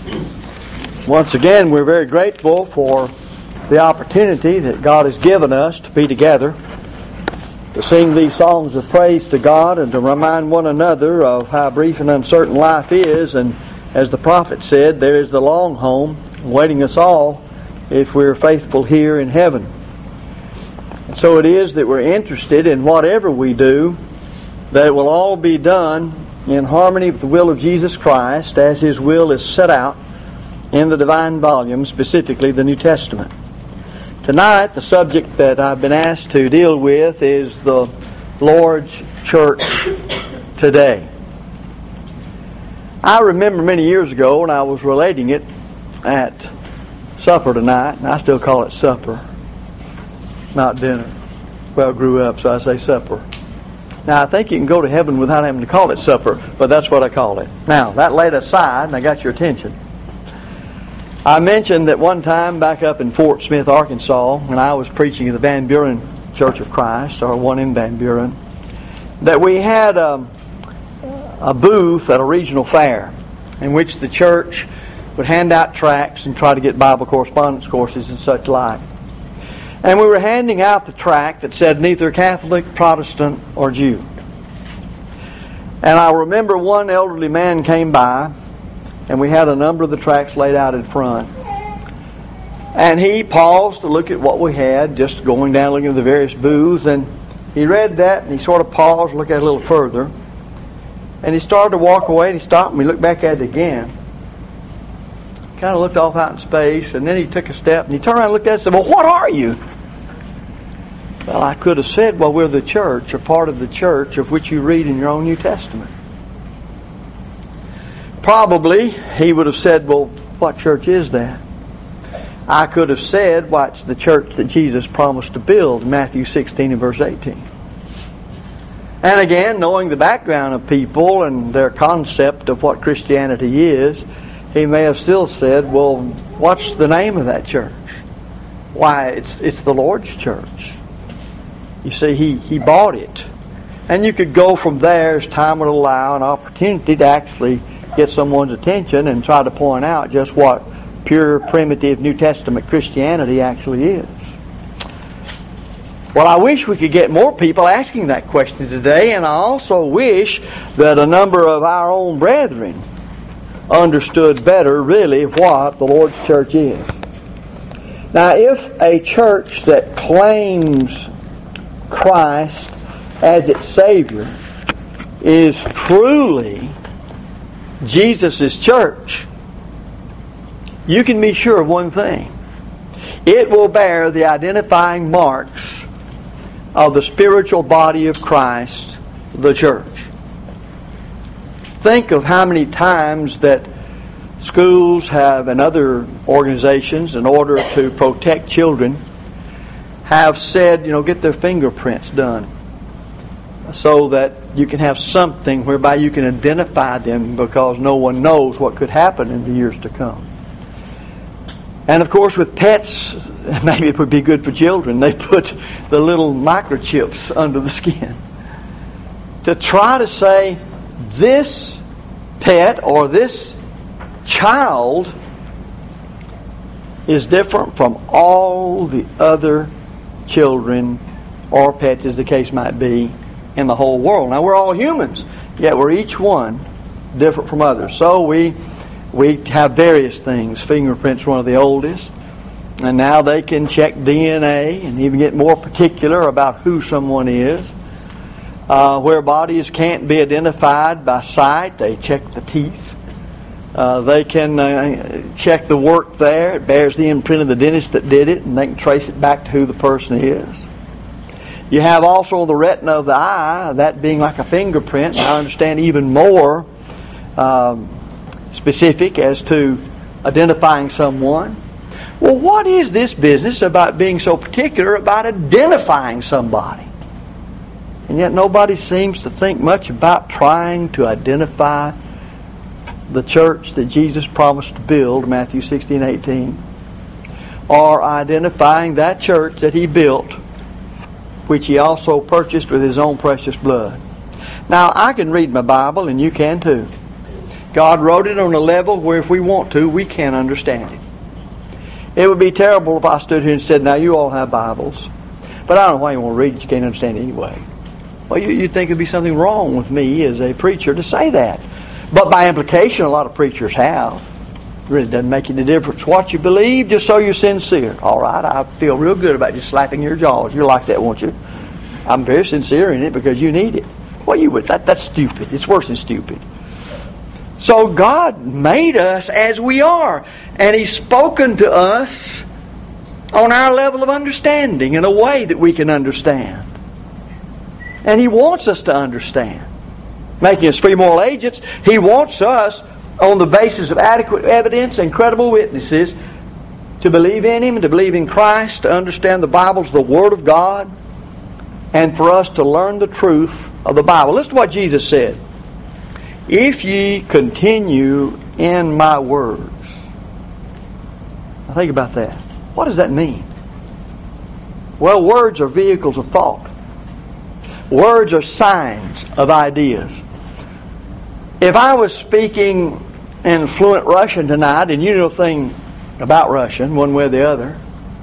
Once again, we're very grateful for the opportunity that God has given us to be together, to sing these songs of praise to God and to remind one another of how brief and uncertain life is. And as the prophet said, there is the long home awaiting us all if we're faithful here in heaven. And so it is that we're interested in whatever we do, that it will all be done in harmony with the will of Jesus Christ as His will is set out in the divine volume, specifically the New Testament. Tonight, the subject that I've been asked to deal with is the Lord's Church today. I remember many years ago when I was relating it at supper tonight, and I still call it supper, not dinner. Well, I grew up, so I say supper. Now, I think you can go to heaven without having to call it supper, but that's what I call it. Now, that laid aside, and I got your attention. I mentioned that one time back up in Fort Smith, Arkansas, when I was preaching at the Van Buren Church of Christ, or one in Van Buren, that we had a booth at a regional fair in which the church would hand out tracts and try to get Bible correspondence courses and such like. And we were handing out the tract that said neither Catholic, Protestant, or Jew. And I remember one elderly man came by, and we had a number of the tracts laid out in front. And he paused to look at what we had, just going down looking at the various booths, and he read that, and he sort of paused and looked at it a little further. And he started to walk away, and he stopped, and we looked back at it again. Kind of looked off out in space, and then he took a step, and he turned around and looked at it and said, "Well, what are you?" Well, I could have said, "Well, we're the church, a part of the church of which you read in your own New Testament." Probably he would have said, "Well, what church is that?" I could have said, "Well, it's the church that Jesus promised to build," in Matthew 16 and verse 18. And again, knowing the background of people and their concept of what Christianity is, he may have still said, "Well, what's the name of that church?" "Why, it's the Lord's church." You see, he bought it. And you could go from there as time would allow, an opportunity to actually get someone's attention and try to point out just what pure, primitive New Testament Christianity actually is. Well, I wish we could get more people asking that question today, and I also wish that a number of our own brethren understood better really what the Lord's church is. Now, if a church that claims Christ as its Savior is truly Jesus' church, you can be sure of one thing. It will bear the identifying marks of the spiritual body of Christ, the church. Think of how many times that schools have, and other organizations, in order to protect children, have said, get their fingerprints done so that you can have something whereby you can identify them, because no one knows what could happen in the years to come. And of course with pets, maybe it would be good for children, they put the little microchips under the skin to try to say this pet or this child is different from all the other children or pets, as the case might be, in the whole world. Now, we're all humans, yet we're each one different from others. So we have various things. Fingerprints are one of the oldest, and now they can check DNA and even get more particular about who someone is. Where bodies can't be identified by sight, they check the teeth. They can check the work there. It bears the imprint of the dentist that did it, and they can trace it back to who the person is. You have also the retina of the eye, that being like a fingerprint. I understand even more specific as to identifying someone. Well, what is this business about being so particular about identifying somebody? And yet nobody seems to think much about trying to identify the church that Jesus promised to build, Matthew 16:18, or identifying that church that He built, which He also purchased with His own precious blood. Now, I can read my Bible, and you can too. God wrote it on a level where if we want to, we can understand it. It would be terrible if I stood here and said, now you all have Bibles, but I don't know why you want to read it, you can't understand it anyway. Well, you'd think there'd be something wrong with me as a preacher to say that. But by implication, a lot of preachers have. It really doesn't make any difference what you believe, just so you're sincere. All right, I feel real good about just slapping your jaws. You're like that, won't you? I'm very sincere in it because you need it. Well, you would. That's stupid. It's worse than stupid. So God made us as we are, and He's spoken to us on our level of understanding in a way that we can understand. And He wants us to understand. Making us free moral agents, He wants us, on the basis of adequate evidence and credible witnesses, to believe in Him and to believe in Christ, to understand the Bible's the Word of God, and for us to learn the truth of the Bible. Listen to what Jesus said. If ye continue in my words. Now think about that. What does that mean? Well, words are vehicles of thought. Words are signs of ideas. If I was speaking in fluent Russian tonight, and you know a thing about Russian, one way or the other,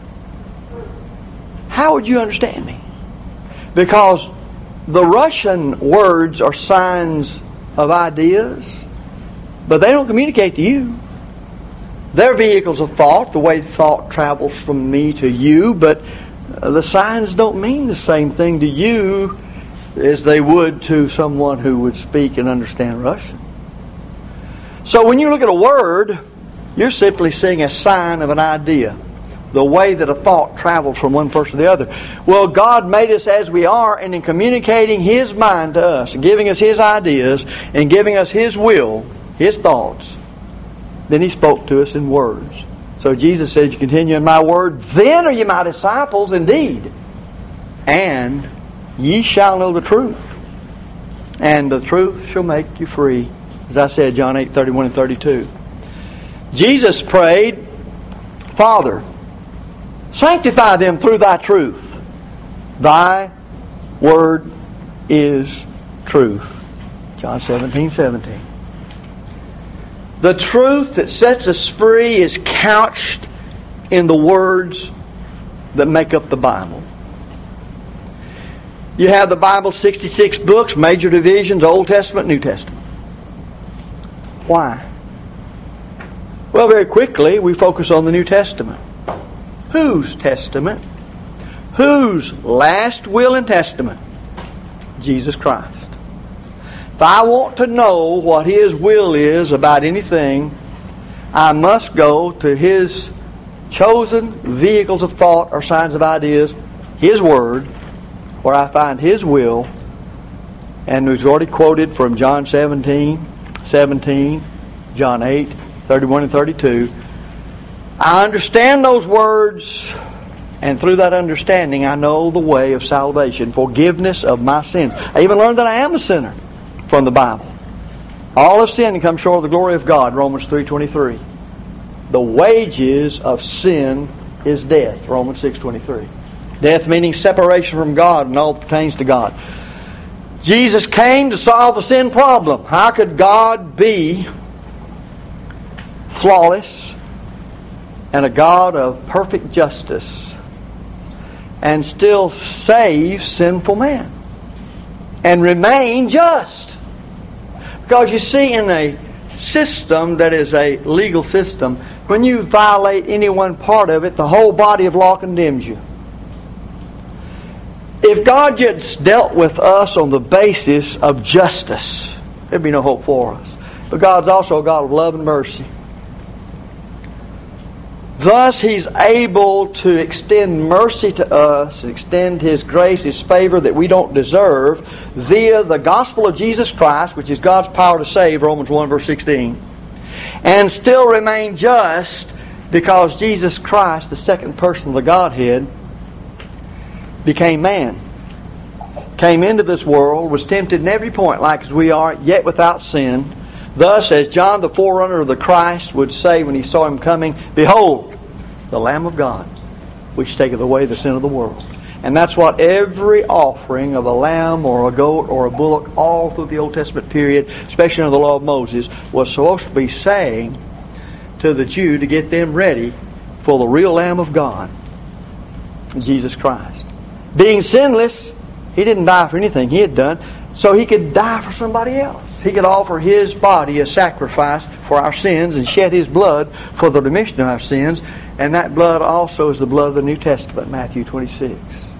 how would you understand me? Because the Russian words are signs of ideas, but they don't communicate to you. They're vehicles of thought, the way thought travels from me to you, but the signs don't mean the same thing to you as they would to someone who would speak and understand Russian. So when you look at a word, you're simply seeing a sign of an idea, the way that a thought travels from one person to the other. Well, God made us as we are, and in communicating His mind to us, and giving us His ideas, and giving us His will, His thoughts, then He spoke to us in words. So Jesus said, you continue in my word, then are ye my disciples indeed, and ye shall know the truth, and the truth shall make you free. As I said, John 8:31 and 32. Jesus prayed, Father, sanctify them through thy truth. Thy word is truth. John 17:17. The truth that sets us free is couched in the words that make up the Bible. You have the Bible, 66 books, major divisions, Old Testament, New Testament. Why? Well, very quickly, we focus on the New Testament. Whose testament? Whose last will and testament? Jesus Christ. If I want to know what His will is about anything, I must go to His chosen vehicles of thought or signs of ideas, His Word, where I find His will. And we've already quoted from John 17, John 8, 31 and 32. I understand those words, and through that understanding I know the way of salvation, forgiveness of my sins. I even learned that I am a sinner from the Bible. All have sinned and come short of the glory of God, Romans 3:23. The wages of sin is death, Romans 6:23. Death meaning separation from God and all that pertains to God. Jesus came to solve the sin problem. How could God be flawless and a God of perfect justice and still save sinful man and remain just? Because you see, in a system that is a legal system, when you violate any one part of it, the whole body of law condemns you. If God just dealt with us on the basis of justice, there'd be no hope for us. But God's also a God of love and mercy. Thus, He's able to extend mercy to us, extend His grace, His favor that we don't deserve via the gospel of Jesus Christ, which is God's power to save, Romans 1 verse 16, and still remain just because Jesus Christ, the second person of the Godhead, became man, came into this world, was tempted in every point like as we are, yet without sin. Thus, as John the forerunner of the Christ would say when he saw Him coming, behold, the Lamb of God, which taketh away the sin of the world. And that's what every offering of a lamb or a goat or a bullock all through the Old Testament period, especially under the law of Moses, was supposed to be saying to the Jew to get them ready for the real Lamb of God, Jesus Christ. Being sinless, He didn't die for anything He had done, so He could die for somebody else. He could offer His body as sacrifice for our sins and shed His blood for the remission of our sins. And that blood also is the blood of the New Testament, Matthew 26.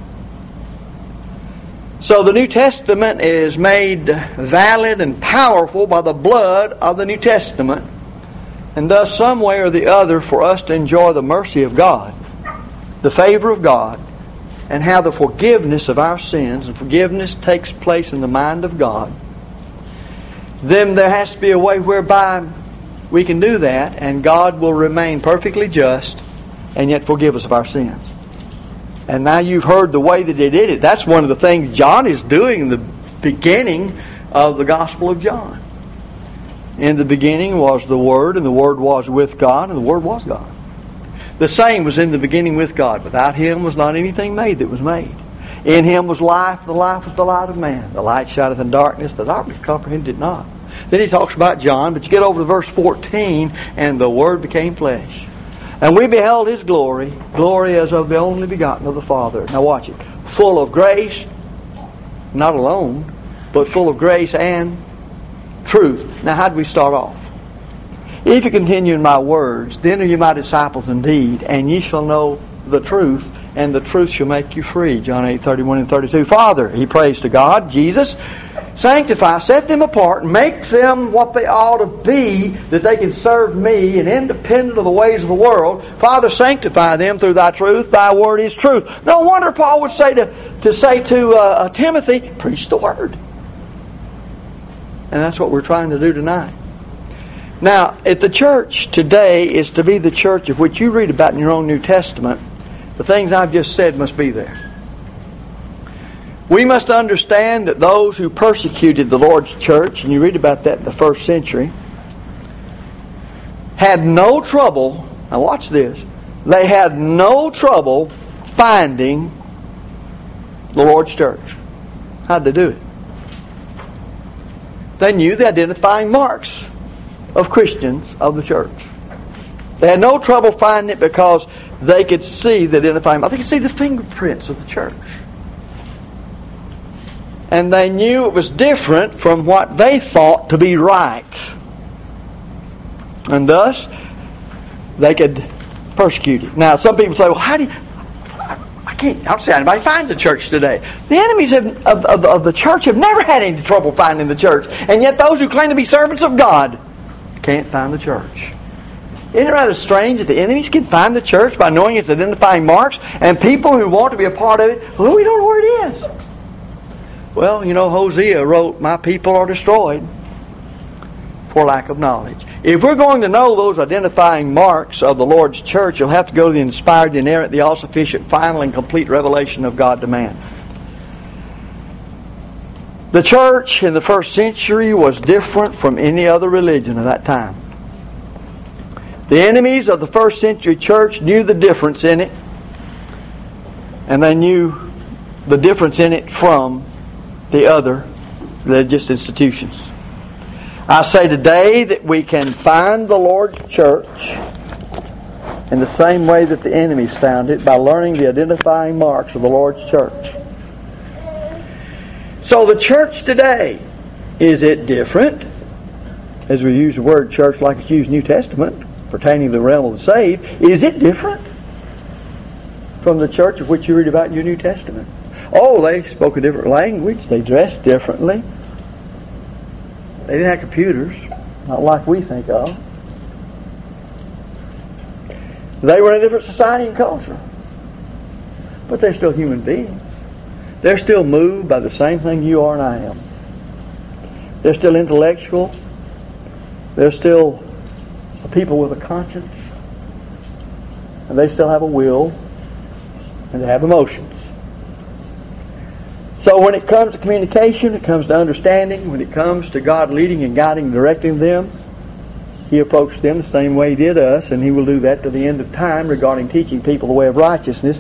So the New Testament is made valid and powerful by the blood of the New Testament. And thus, some way or the other, for us to enjoy the mercy of God, the favor of God, and how the forgiveness of our sins, and forgiveness takes place in the mind of God, then there has to be a way whereby we can do that, and God will remain perfectly just and yet forgive us of our sins. And now you've heard the way that He did it. That's one of the things John is doing in the beginning of the Gospel of John. In the beginning was the Word, and the Word was with God, and the Word was God. The same was in the beginning with God. Without Him was not anything made that was made. In Him was life, the life was the light of man. The light shineth in darkness, the darkness comprehended it not. Then he talks about John, but you get over to verse 14, and the Word became flesh. And we beheld His glory, glory as of the only begotten of the Father. Now watch it. Full of grace, not alone, but full of grace and truth. Now how do we start off? If you continue in my words, then are you my disciples indeed, and ye shall know the truth, and the truth shall make you free. John 8:31 and 32. Father, he prays to God, Jesus, sanctify, set them apart, make them what they ought to be, that they can serve me and independent of the ways of the world. Father, sanctify them through thy truth. Thy word is truth. No wonder Paul would say to Timothy, preach the word. And that's what we're trying to do tonight. Now, if the church today is to be the church of which you read about in your own New Testament, the things I've just said must be there. We must understand that those who persecuted the Lord's church, and you read about that in the first century, had no trouble, now watch this, they had no trouble finding the Lord's church. How'd they do it? They knew the identifying marks of Christians of the church. They had no trouble finding it because they could see the identifying marks. They could see the fingerprints of the church. And they knew it was different from what they thought to be right. And thus, they could persecute it. Now, some people say, well, how do you... I don't see how anybody finds a church today. The enemies of the church have never had any trouble finding the church. And yet those who claim to be servants of God can't find the church. Isn't it rather strange that the enemies can find the church by knowing its identifying marks, and people who want to be a part of it, well, we don't know where it is. Well, you know, Hosea wrote, my people are destroyed for lack of knowledge. If we're going to know those identifying marks of the Lord's church, you'll have to go to the inspired, the inerrant, the all-sufficient, final, and complete revelation of God to man. The church in the first century was different from any other religion of that time. The enemies of the first century church knew the difference in it, and they knew the difference in it from the other religious institutions. I say today that we can find the Lord's church in the same way that the enemies found it, by learning the identifying marks of the Lord's church. So the church today, is it different? As we use the word church like it's used in the New Testament, pertaining to the realm of the saved, is it different from the church of which you read about in your New Testament? Oh, they spoke a different language, they dressed differently. They didn't have computers, not like we think of. They were in a different society and culture. But they're still human beings. They're still moved by the same thing you are and I am. They're still intellectual. They're still a people with a conscience. And they still have a will. And they have emotions. So when it comes to communication, it comes to understanding, when it comes to God leading and guiding and directing them, He approached them the same way He did us, and He will do that to the end of time regarding teaching people the way of righteousness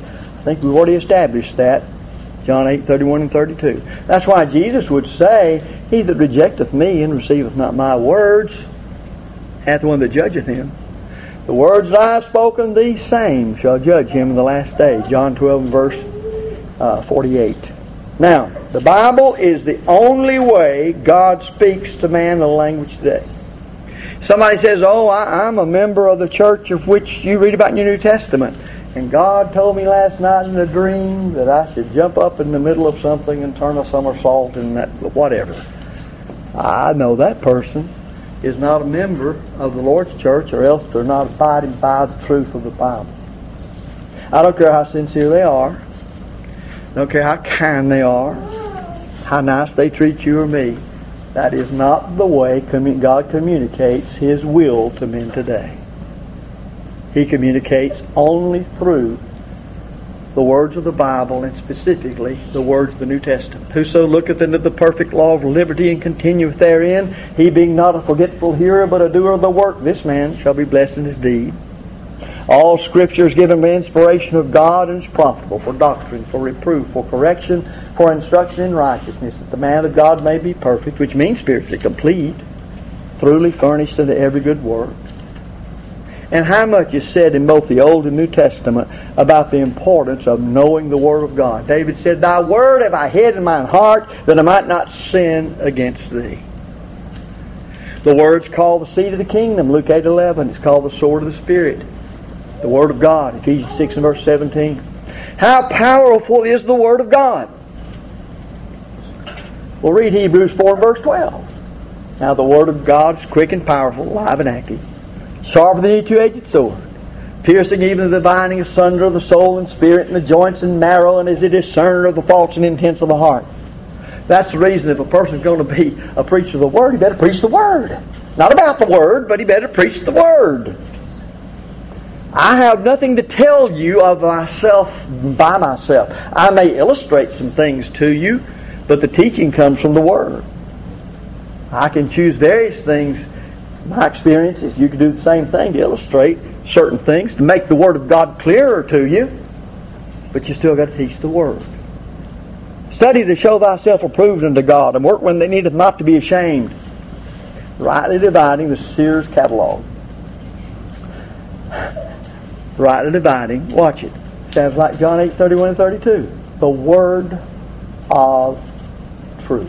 I think we've already established that. John 8:31 and 32. That's why Jesus would say, he that rejecteth me and receiveth not my words hath one that judgeth him. The words that I have spoken, these same shall judge him in the last day. John 12 and verse 48. Now, the Bible is the only way God speaks to man in the language today. Somebody says, oh, I'm a member of the church of which you read about in your New Testament. And God told me last night in a dream that I should jump up in the middle of something and turn a somersault and that, whatever. I know that person is not a member of the Lord's church, or else they're not abiding by the truth of the Bible. I don't care how sincere they are. I don't care how kind they are, how nice they treat you or me. That is not the way God communicates His will to men today. He communicates only through the words of the Bible, and specifically the words of the New Testament. Whoso looketh into the perfect law of liberty and continueth therein, he being not a forgetful hearer but a doer of the work, this man shall be blessed in his deed. All Scripture is given by inspiration of God and is profitable for doctrine, for reproof, for correction, for instruction in righteousness, that the man of God may be perfect, which means spiritually complete, thoroughly furnished unto every good work. And how much is said in both the Old and New Testament about the importance of knowing the Word of God. David said, Thy Word have I hid in mine heart, that I might not sin against Thee. The Word's called the seed of the kingdom, Luke 8:11. It's called the sword of the Spirit, the Word of God, Ephesians 6 and verse 17. How powerful is the Word of God? We'll read Hebrews 4 and verse 12. Now the Word of God is quick and powerful, alive and active, sharper than any two-edged sword, piercing even to the dividing asunder of the soul and spirit and the joints and marrow, and is a discerner of the thoughts and intents of the heart. That's the reason if a person's going to be a preacher of the Word, he better preach the Word. Not about the Word, but he better preach the Word. I have nothing to tell you of myself by myself. I may illustrate some things to you, but the teaching comes from the Word. I can choose various things, my experiences. You can do the same thing to illustrate certain things, to make the Word of God clearer to you, but you still got to teach the Word. Study to show thyself approved unto God, and work when they needeth not to be ashamed, rightly dividing the Seer's catalog. Rightly dividing, watch it. Sounds like John 8:31 and 32. The Word of truth.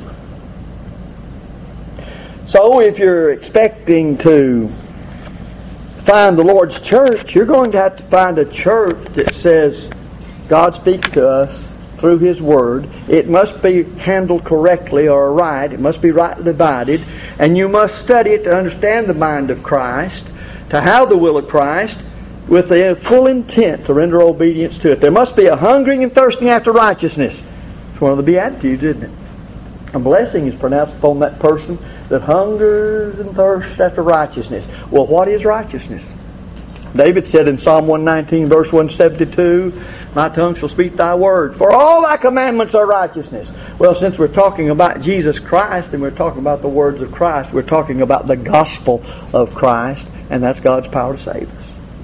So if you're expecting to find the Lord's church, you're going to have to find a church that says God speaks to us through His Word. It must be handled correctly or right. It must be rightly divided. And you must study it to understand the mind of Christ, to have the will of Christ, with the full intent to render obedience to it. There must be a hungering and thirsting after righteousness. It's one of the Beatitudes, isn't it? A blessing is pronounced upon that person that hungers and thirsts after righteousness. Well, what is righteousness? David said in Psalm 119, verse 172, My tongue shall speak thy word, for all thy commandments are righteousness. Well, since we're talking about Jesus Christ and we're talking about the words of Christ, we're talking about the gospel of Christ, and that's God's power to save us.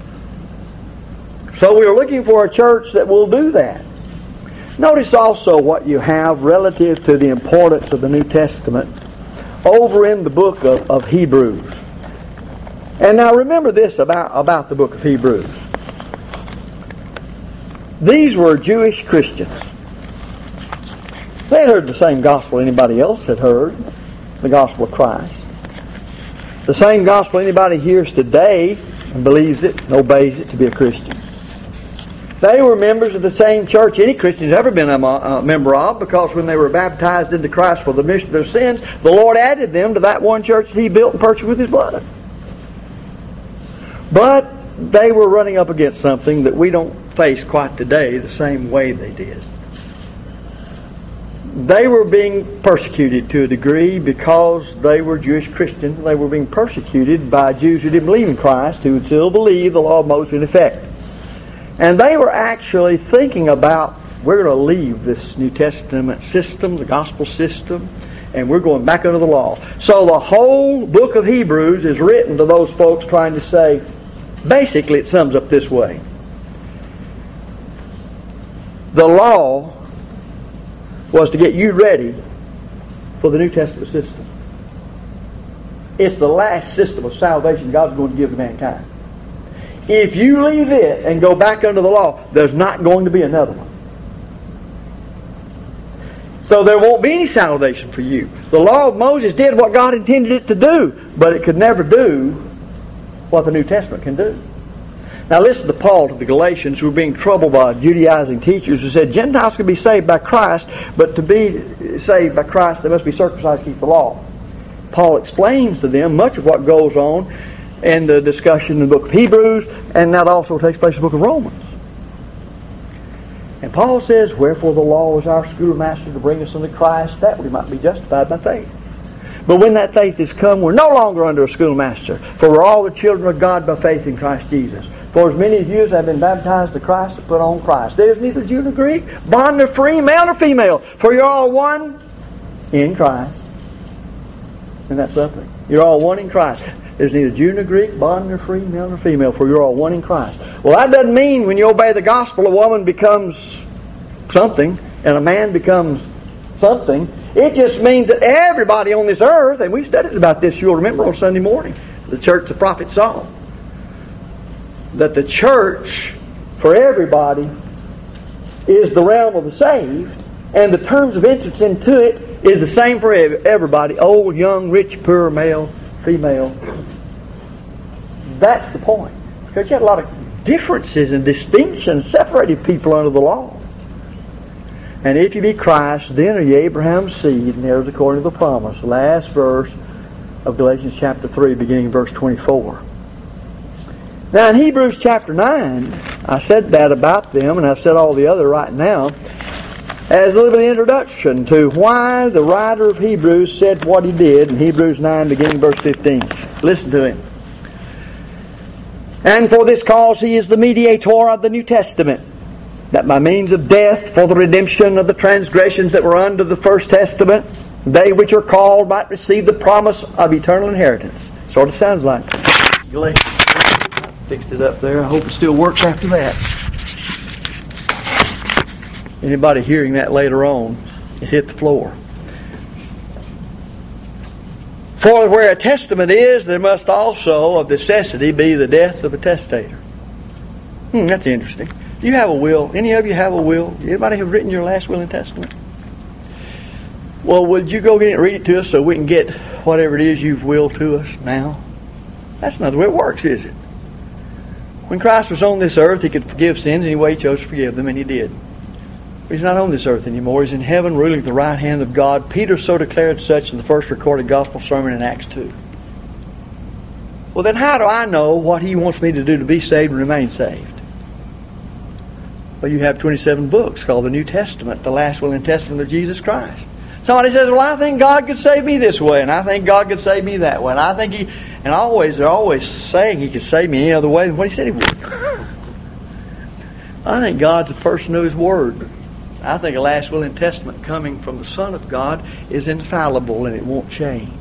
So we're looking for a church that will do that. Notice also what you have relative to the importance of the New Testament over in the book of Hebrews. And now remember this about the book of Hebrews. These were Jewish Christians. They had heard the same gospel anybody else had heard, the gospel of Christ. The same gospel anybody hears today and believes it and obeys it to be a Christian. They were members of the same church any Christian has ever been a member of, because when they were baptized into Christ for the remission of their sins, the Lord added them to that one church that He built and purchased with His blood. But they were running up against something that we don't face quite today the same way they did. They were being persecuted to a degree because they were Jewish Christians. They were being persecuted by Jews who didn't believe in Christ, who would still believe the law of Moses in effect. And they were actually thinking about, we're going to leave this New Testament system, the gospel system, and we're going back under the law. So the whole book of Hebrews is written to those folks trying to say, basically it sums up this way. The law was to get you ready for the New Testament system. It's the last system of salvation God's going to give to mankind. If you leave it and go back under the law, there's not going to be another one. So there won't be any salvation for you. The law of Moses did what God intended it to do, but it could never do what the New Testament can do. Now listen to Paul to the Galatians, who were being troubled by Judaizing teachers who said Gentiles can be saved by Christ, but to be saved by Christ they must be circumcised to keep the law. Paul explains to them much of what goes on in the discussion in the book of Hebrews, and that also takes place in the book of Romans. And Paul says, wherefore the law is our schoolmaster to bring us unto Christ, that we might be justified by faith. But when that faith is come, we're no longer under a schoolmaster, for we're all the children of God by faith in Christ Jesus. For as many of you as have been baptized to Christ have put on Christ. There's neither Jew nor Greek, bond nor free, male nor female, for you're all one in Christ. Isn't that something? You're all one in Christ. There's neither Jew nor Greek, bond nor free, male nor female, for you're all one in Christ. Well, that doesn't mean when you obey the gospel a woman becomes something and a man becomes something. It just means that everybody on this earth, and we studied about this, you'll remember on Sunday morning, the church the prophet saw, that the church for everybody is the realm of the saved, and the terms of entrance into it is the same for everybody, old, young, rich, poor, male, female. That's the point. Because you had a lot of differences and distinctions separated people under the law. And if you be Christ, then are ye Abraham's seed, and heirs according to the promise. Last verse of Galatians chapter 3, beginning verse 24. Now in Hebrews chapter 9, I said that about them, and I've said all the other right now, as a little bit of introduction to why the writer of Hebrews said what he did in Hebrews 9, beginning verse 15. Listen to him. And for this cause he is the mediator of the New Testament, that by means of death for the redemption of the transgressions that were under the First Testament, they which are called might receive the promise of eternal inheritance. Sort of sounds like Galatians. I fixed it up there. I hope it still works after that. Anybody hearing that later on, it hit the floor. For where a testament is, there must also of necessity be the death of a testator. That's interesting. Do you have a will? Any of you have a will? Anybody have written your last will and testament? Well, would you go get it and read it to us so we can get whatever it is you've willed to us now? That's not the way it works, is it? When Christ was on this earth, He could forgive sins any way He chose to forgive them, and He did. He's not on this earth anymore. He's in heaven ruling at the right hand of God. Peter so declared such in the first recorded gospel sermon in Acts 2. Well, then how do I know what He wants me to do to be saved and remain saved? Well, you have 27 books called the New Testament, the last will and testament of Jesus Christ. Somebody says, well, I think God could save me this way, and I think God could save me that way, and I think they're always saying He could save me any other way than what He said He would. I think God's a person of His Word. I think a last will and testament coming from the Son of God is infallible and it won't change.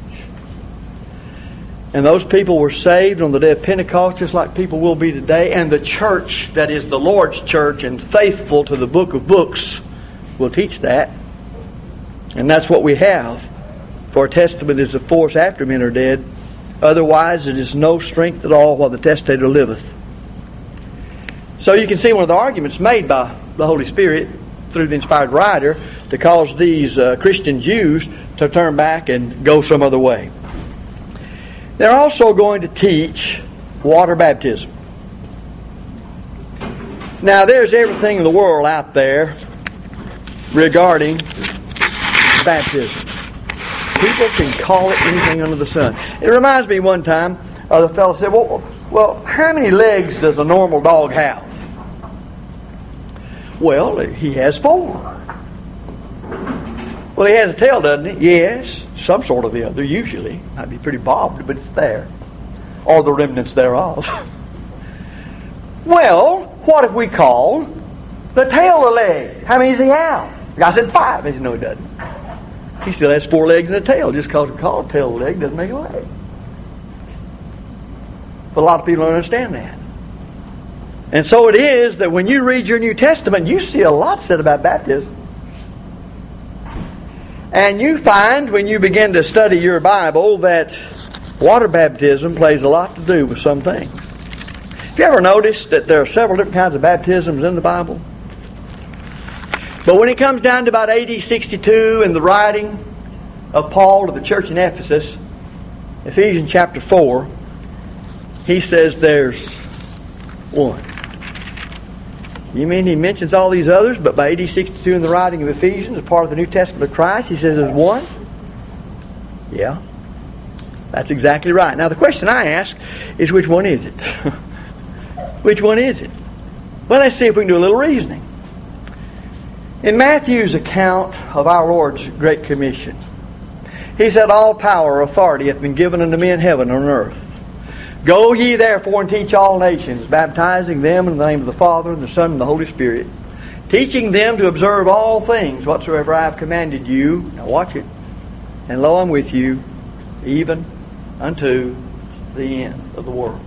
And those people were saved on the day of Pentecost just like people will be today. And the church that is the Lord's church and faithful to the book of books will teach that. And that's what we have. For a testament is a force after men are dead. Otherwise it is no strength at all while the testator liveth. So you can see one of the arguments made by the Holy Spirit through the inspired writer to cause these Christian Jews to turn back and go some other way. They're also going to teach water baptism. Now there's everything in the world out there regarding baptism. People can call it anything under the sun. It reminds me one time the fellow said, well, how many legs does a normal dog have? Well, he has 4. Well, he has a tail, doesn't he? Yes, some sort of the other, usually. Might be pretty bobbed, but it's there. Or the remnants thereof. Well, what if we call the tail a leg? How many does he have? The guy said 5. He said, no, he doesn't. He still has 4 legs and a tail. Just because we call a tail a leg doesn't make a leg. But a lot of people don't understand that. And so it is that when you read your New Testament, you see a lot said about baptism. And you find when you begin to study your Bible that water baptism plays a lot to do with some things. Have you ever noticed that there are several different kinds of baptisms in the Bible? But when it comes down to about AD 62 and the writing of Paul to the church in Ephesus, Ephesians chapter 4, he says there's one. You mean he mentions all these others, but by AD 62 in the writing of Ephesians, as part of the New Testament of Christ, he says there's one? Yeah. That's exactly right. Now the question I ask is, which one is it? Which one is it? Well, let's see if we can do a little reasoning. In Matthew's account of our Lord's Great Commission, he said, all power or authority hath been given unto me in heaven and on earth. Go ye therefore and teach all nations, baptizing them in the name of the Father, and the Son, and the Holy Spirit, teaching them to observe all things whatsoever I have commanded you. Now watch it. And lo, I'm with you, even unto the end of the world.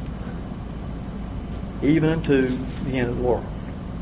Even unto the end of the world.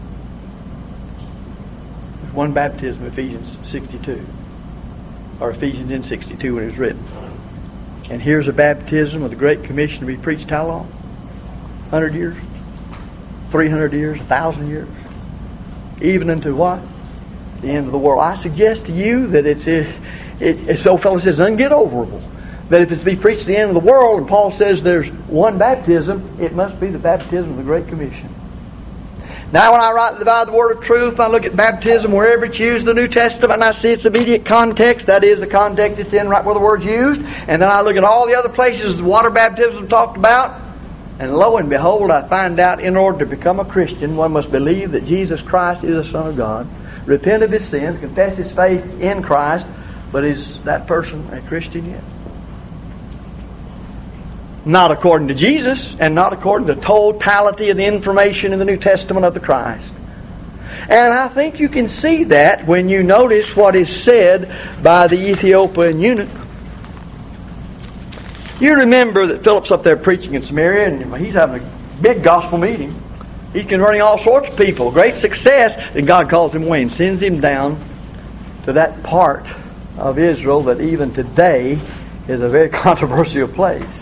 There's one baptism, Ephesians 62. Or Ephesians in 62 when it was written. And here's a baptism of the Great Commission to be preached how long? 100 years? 300 years? 1,000 years? Even unto what? The end of the world. I suggest to you that it's so fellow says, unget-overable. That if it's to be preached to the end of the world, and Paul says there's one baptism, it must be the baptism of the Great Commission. Now when I rightly divide the word of truth, I look at baptism wherever it's used in the New Testament, and I see its immediate context, that is the context it's in right where the word's used, and then I look at all the other places the water baptism talked about, and lo and behold, I find out in order to become a Christian, one must believe that Jesus Christ is the Son of God, repent of his sins, confess his faith in Christ, but is that person a Christian yet? Not according to Jesus, and not according to the totality of the information in the New Testament of the Christ. And I think you can see that when you notice what is said by the Ethiopian eunuch. You remember that Philip's up there preaching in Samaria, and he's having a big gospel meeting. He's converting all sorts of people. Great success. And God calls him away and sends him down to that part of Israel that even today is a very controversial place.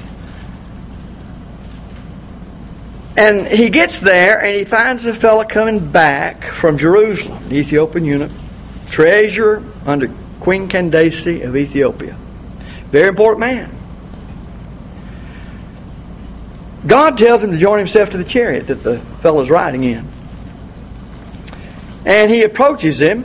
And he gets there and he finds a fellow coming back from Jerusalem, the Ethiopian eunuch, treasurer under Queen Candace of Ethiopia. Very important man. God tells him to join himself to the chariot that the fellow's riding in. And he approaches him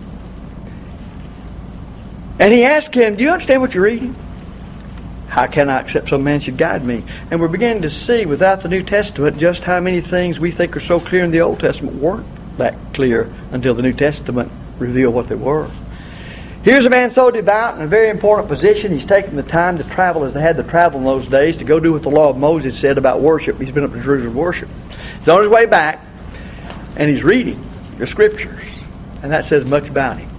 and he asks him, do you understand what you're reading? How can I accept some man should guide me? And we're beginning to see without the New Testament just how many things we think are so clear in the Old Testament weren't that clear until the New Testament revealed what they were. Here's a man so devout in a very important position. He's taken the time to travel as they had to travel in those days to go do what the law of Moses said about worship. He's been up to Jerusalem to worship. He's on his way back and he's reading the Scriptures. And that says much about him.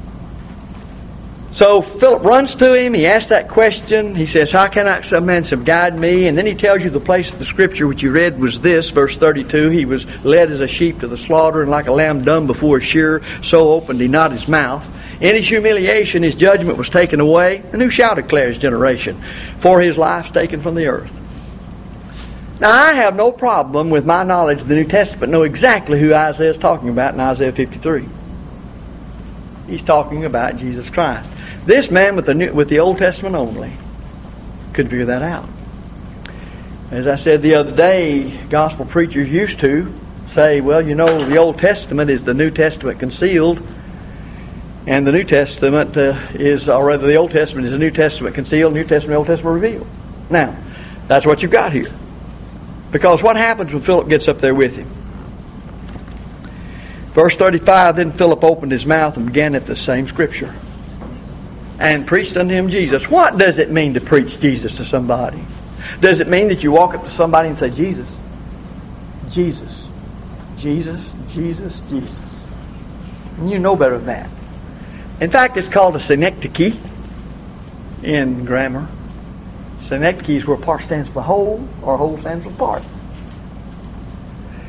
So Philip runs to him. He asks that question. He says, how can I some man some guide me? And then he tells you the place of the Scripture which you read was this, verse 32. He was led as a sheep to the slaughter, and like a lamb dumb before his shearer, so opened he not his mouth. In his humiliation his judgment was taken away. And who shall declare his generation? For his life's taken from the earth. Now I have no problem with my knowledge of the New Testament, know exactly who Isaiah is talking about in Isaiah 53. He's talking about Jesus Christ. This man with the Old Testament only could figure that out. As I said the other day, gospel preachers used to say, well, you know, the Old Testament is the New Testament concealed, and the New Testament the Old Testament is the New Testament concealed, New Testament, Old Testament revealed. Now, that's what you've got here. Because what happens when Philip gets up there with him? Verse 35, then Philip opened his mouth and began at the same Scripture, and preached unto him Jesus. What does it mean to preach Jesus to somebody? Does it mean that you walk up to somebody and say, Jesus, Jesus, Jesus, Jesus, Jesus? And you know better than that. In fact, it's called a synecdoche in grammar. Synecdoche is where part stands for whole, or whole stands for part.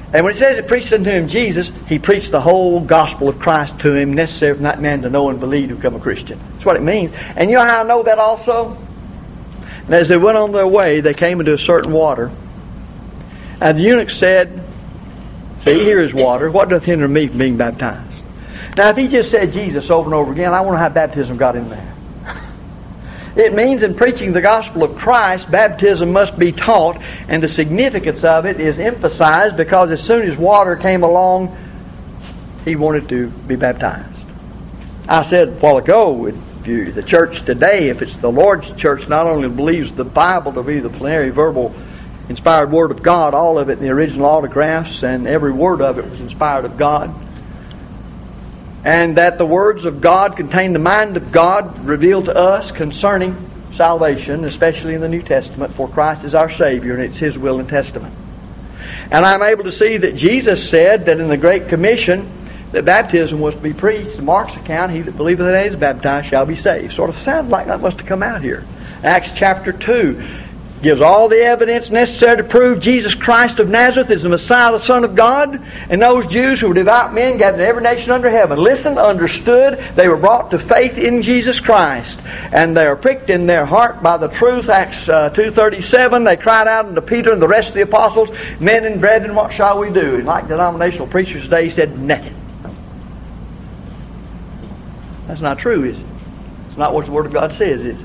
And when it says it preached unto him Jesus, he preached the whole gospel of Christ to him, necessary for that man to know and believe to become a Christian. That's what it means. And you know how I know that also? And as they went on their way, they came into a certain water. And the eunuch said, see, here is water. What doth hinder me from being baptized? Now, if he just said Jesus over and over again, I wonder how baptism got in there. It means in preaching the gospel of Christ, baptism must be taught, and the significance of it is emphasized because as soon as water came along, he wanted to be baptized. I said a while ago, the church today, if it's the Lord's church, not only believes the Bible to be the plenary, verbal, inspired Word of God, all of it in the original autographs, and every word of it was inspired of God, and that the words of God contain the mind of God revealed to us concerning salvation, especially in the New Testament, for Christ is our Savior, and it's His will and testament. And I'm able to see that Jesus said that in the Great Commission that baptism was to be preached. In Mark's account, he that believeth that he is baptized shall be saved. Sort of sounds like that must have come out here. Acts chapter 2 gives all the evidence necessary to prove Jesus Christ of Nazareth is the Messiah, the Son of God. And those Jews who were devout men gathered in every nation under heaven listened, understood. They were brought to faith in Jesus Christ. And they are pricked in their heart by the truth. Acts 2:37, they cried out unto Peter and the rest of the apostles, men and brethren, what shall we do? And like denominational preachers today, he said, nothing. That's not true, is it? It's not what the Word of God says, is it?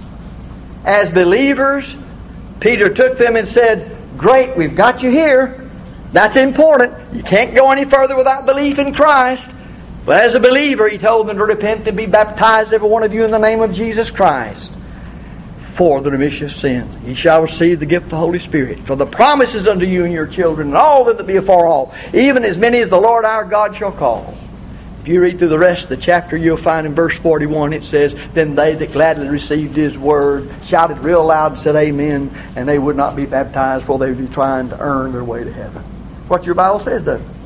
As believers, Peter took them and said, great, we've got you here. That's important. You can't go any further without belief in Christ. But as a believer, he told them to repent and be baptized, every one of you, in the name of Jesus Christ, for the remission of sins. Ye shall receive the gift of the Holy Spirit. For the promises unto you and your children, and all them that be afar off, even as many as the Lord our God shall call. If you read through the rest of the chapter, you'll find in verse 41 it says, then they that gladly received His word shouted real loud and said amen, and they would not be baptized, for they would be trying to earn their way to heaven. What your Bible says, doesn't it?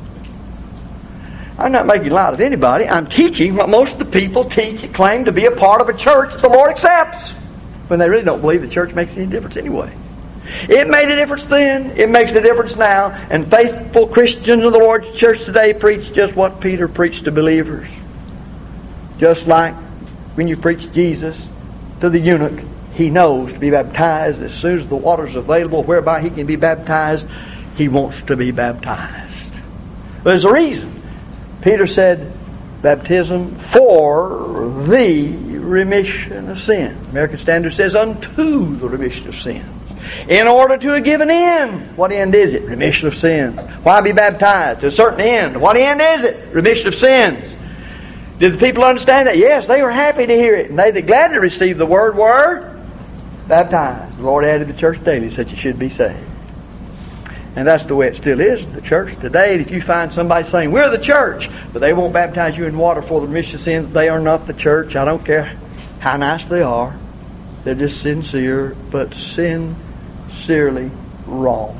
I'm not making light of anybody. I'm teaching what most of the people teach that claim to be a part of a church that the Lord accepts, when they really don't believe the church makes any difference anyway. It made a difference then. It makes a difference now. And faithful Christians of the Lord's church today preach just what Peter preached to believers. Just like when you preach Jesus to the eunuch, he knows to be baptized as soon as the water is available whereby he can be baptized, he wants to be baptized. But there's a reason. Peter said, baptism for the remission of sin. American Standard says, unto the remission of sins. In order to give an end. What end is it? Remission of sins. Why be baptized? To a certain end. What end is it? Remission of sins. Did the people understand that? Yes, they were happy to hear it. And they that gladly received the word were baptized. The Lord added to the church daily such that you should be saved. And that's the way it still is in the church today. If you find somebody saying, we're the church, but they won't baptize you in water for the remission of sins, they are not the church. I don't care how nice they are. They're just sincere, but sincerely wrong.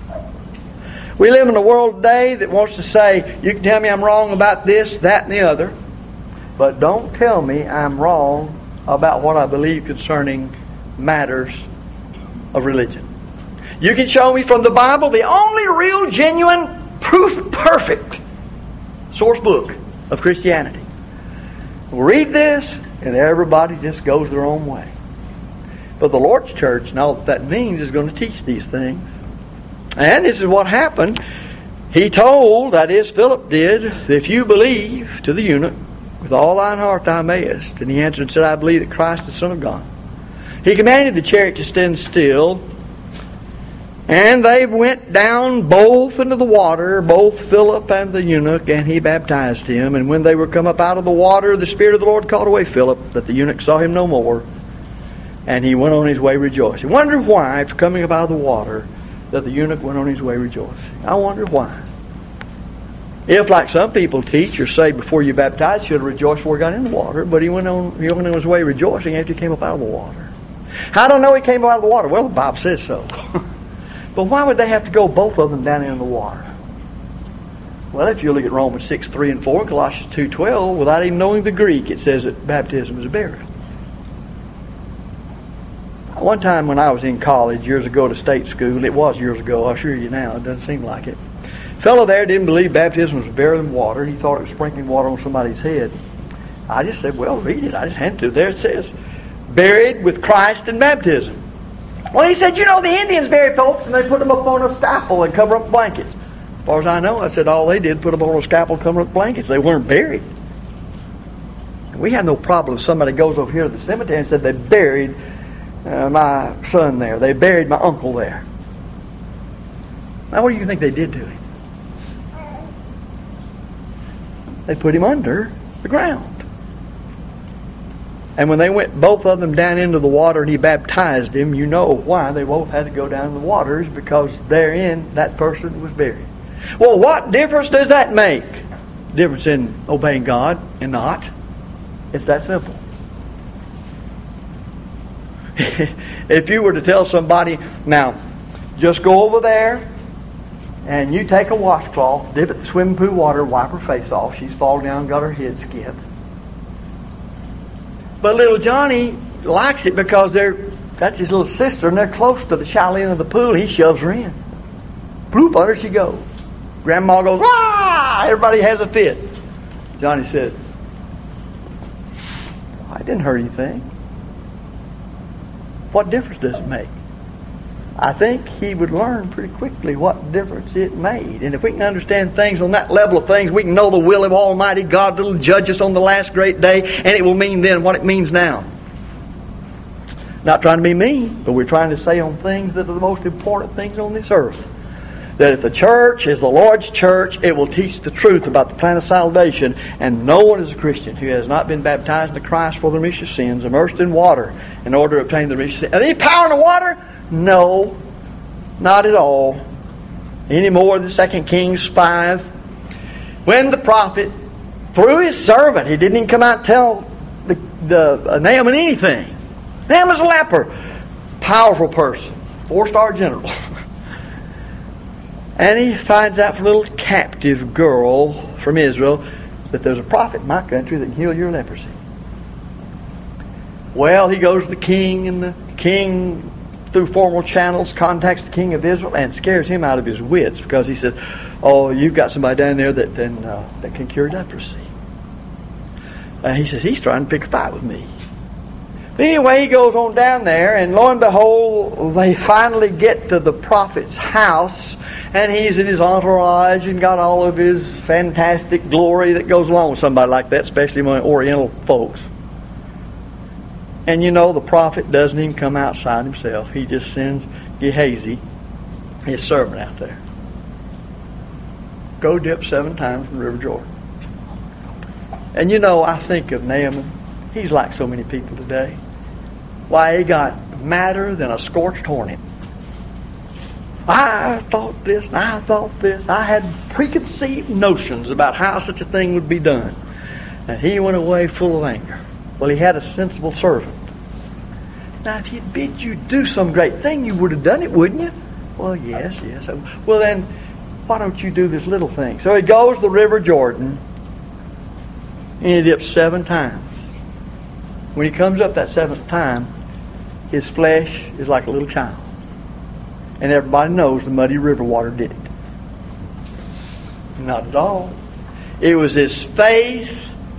We live in a world today that wants to say, you can tell me I'm wrong about this, that, and the other, but don't tell me I'm wrong about what I believe concerning matters of religion. You can show me from the Bible the only real, genuine, proof perfect source book of Christianity. We'll read this, and everybody just goes their own way. But the Lord's church, and all that means, is going to teach these things. And this is what happened. He told, that is, Philip did, if you believe to the eunuch, with all thine heart thou mayest. And he answered and said, I believe that Christ is the Son of God. He commanded the chariot to stand still. And they went down both into the water, both Philip and the eunuch, and he baptized him. And when they were come up out of the water, the Spirit of the Lord called away Philip, that the eunuch saw him no more. And he went on his way rejoicing. I wonder why, after coming up out of the water, that the eunuch went on his way rejoicing. I wonder why. If, like some people teach or say before you baptized, you should have rejoiced before he got in the water, but he went on his way rejoicing after he came up out of the water. How do I know he came up out of the water? Well, the Bible says so. But why would they have to go, both of them, down in the water? Well, if you look at Romans 6:3 and 4, and Colossians 2:12, without even knowing the Greek, it says that baptism is a burial. One time when I was in college, years ago, to state school, it was years ago, I assure you now, it doesn't seem like it. fellow there didn't believe baptism was buried in water. He thought it was sprinkling water on somebody's head. I just said, well, read it. I just handed it to him. There it says, buried with Christ in baptism. Well, he said, you know, the Indians buried folks and they put them up on a scaffold and cover up blankets. As far as I know, I said, all they did, put them on a scaffold and cover up blankets. They weren't buried. And we have no problem if somebody goes over here to the cemetery and said they buried my son there. They buried my uncle there. Now, what do you think they did to him? They put him under the ground. And when they went, both of them, down into the water and he baptized him, you know why they both had to go down in the waters, because therein that person was buried. Well, what difference does that make? Difference in obeying God and not? It's that simple. If you were to tell somebody, now, just go over there and you take a washcloth, dip it in swimming pool water, wipe her face off. She's fallen down, got her head skinned. But little Johnny likes it because that's his little sister and they're close to the shallow end of the pool. He shoves her in. Bloop, under she goes. Grandma goes, ah! Everybody has a fit. Johnny said, I didn't hurt anything. What difference does it make? I think he would learn pretty quickly what difference it made. And if we can understand things on that level of things, we can know the will of Almighty God that will judge us on the last great day, and it will mean then what it means now. Not trying to be mean, but we're trying to say on things that are the most important things on this earth. That if the church is the Lord's church, it will teach the truth about the plan of salvation, and no one is a Christian who has not been baptized into Christ for the remission of sins, immersed in water in order to obtain the remission of sins. Are there any power in the water? No, not at all. Any more than 2 Kings 5. When the prophet, through his servant, he didn't even come out and tell the Naaman anything. Naaman's a leper. Powerful person. 4-star general. And he finds out from a little captive girl from Israel that there's a prophet in my country that can heal your leprosy. Well, he goes to the king, and the king, through formal channels, contacts the king of Israel and scares him out of his wits because he says, oh, you've got somebody down there that can cure leprosy. He says, he's trying to pick a fight with me. But anyway, he goes on down there, and lo and behold, they finally get to the prophet's house, and he's in his entourage and got all of his fantastic glory that goes along with somebody like that, especially among Oriental folks. And you know, the prophet doesn't even come outside himself. He just sends Gehazi, his servant, out there. Go dip 7 times in the River Jordan. And you know, I think of Naaman. He's like so many people today. Why, he got madder than a scorched hornet. I thought this and I thought this. I had preconceived notions about how such a thing would be done. And he went away full of anger. Well, he had a sensible servant. Now, if he bid you do some great thing, you would have done it, wouldn't you? Well, yes. Well, then, why don't you do this little thing? So he goes to the River Jordan, and he dips 7 times. When he comes up that 7th time, his flesh is like a little child. And everybody knows the muddy river water did it. Not at all. It was his faith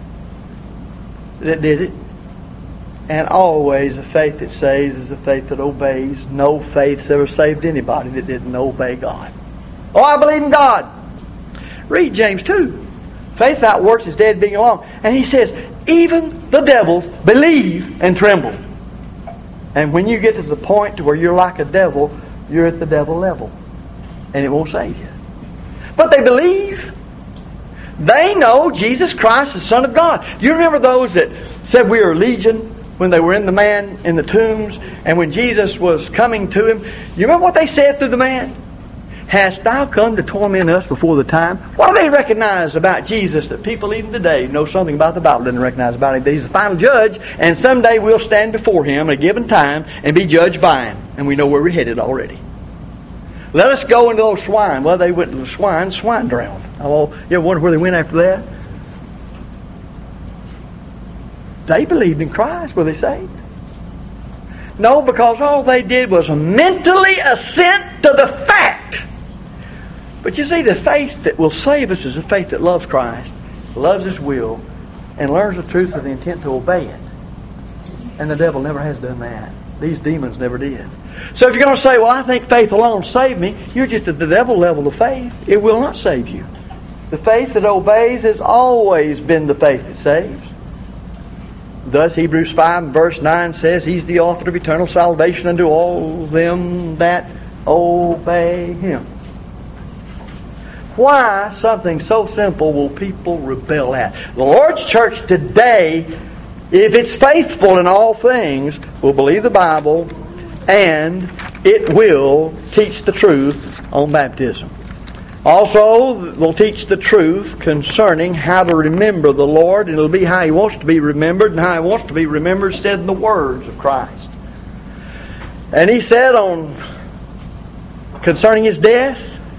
that did it. And always a faith that saves is a faith that obeys. No faith's ever saved anybody that didn't obey God. Oh, I believe in God. Read James 2. Faith without works is dead being alone. And he says, even the devils believe and tremble. And when you get to the point to where you're like a devil, you're at the devil level. And it won't save you. But they believe. They know Jesus Christ is the Son of God. You remember those that said we are legion when they were in the man in the tombs, and when Jesus was coming to him? You remember what they said through the man? Hast thou come to torment us before the time? What do they recognize about Jesus that people even today know something about the Bible didn't recognize about him? That he's the final judge, and someday we'll stand before him at a given time and be judged by him. And we know where we're headed already. Let us go into those swine. Well, they went to the swine drowned. Oh, you ever wonder where they went after that? They believed in Christ. Were they saved? No, because all they did was mentally assent to the fact But you see, the faith that will save us is a faith that loves Christ, loves His will, and learns the truth with the intent to obey it. And the devil never has done that. These demons never did. So if you're going to say, well, I think faith alone saved me, you're just at the devil level of faith. It will not save you. The faith that obeys has always been the faith that saves. Thus, Hebrews 5 verse 9 says, He's the author of eternal salvation unto all them that obey Him. Why something so simple will people rebel at? The Lord's church today, if it's faithful in all things, will believe the Bible, and it will teach the truth on baptism. Also, will teach the truth concerning how to remember the Lord, and it'll be how He wants to be remembered, and how He wants to be remembered instead of the words of Christ. And He said concerning His death,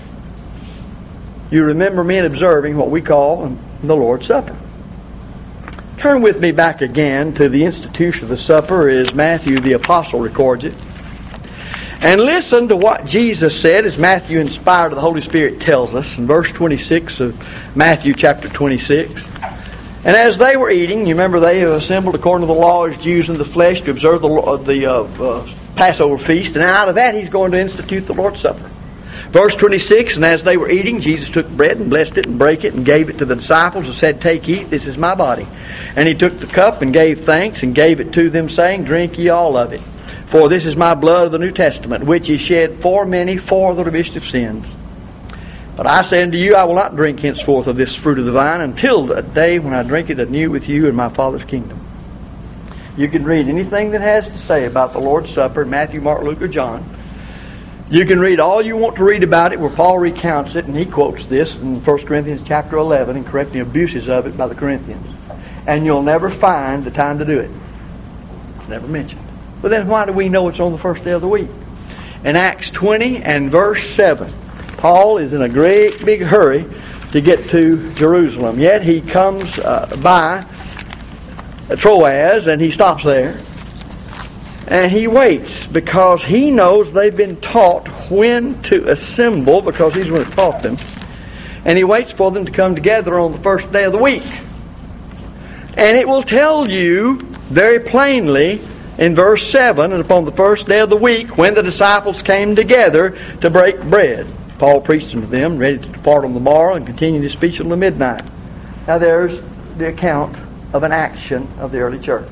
you remember me in observing what we call the Lord's Supper. Turn with me back again to the institution of the supper as Matthew the Apostle records it. And listen to what Jesus said as Matthew, inspired of the Holy Spirit, tells us in verse 26 of Matthew chapter 26. And as they were eating, you remember they assembled according to the law as Jews in the flesh to observe the Passover feast. And out of that He's going to institute the Lord's Supper. Verse 26, and as they were eating, Jesus took bread and blessed it and brake it and gave it to the disciples and said, Take, eat, this is my body. And He took the cup and gave thanks and gave it to them, saying, Drink ye all of it. For this is my blood of the New Testament, which is shed for many for the remission of sins. But I say unto you, I will not drink henceforth of this fruit of the vine until the day when I drink it anew with you in my Father's kingdom. You can read anything that has to say about the Lord's Supper, Matthew, Mark, Luke, or John. You can read all you want to read about it where Paul recounts it, and he quotes this in 1 Corinthians chapter 11 and correcting abuses of it by the Corinthians. And you'll never find the time to do it. It's never mentioned. But then why do we know it's on the first day of the week? In Acts 20 and verse 7, Paul is in a great big hurry to get to Jerusalem. Yet he comes by Troas and he stops there. And he waits because he knows they've been taught when to assemble, because he's the one who taught them. And he waits for them to come together on the first day of the week. And it will tell you very plainly in verse 7, and upon the first day of the week, when the disciples came together to break bread, Paul preached unto them, ready to depart on the morrow, and continued his speech until midnight. Now there's the account of an action of the early church.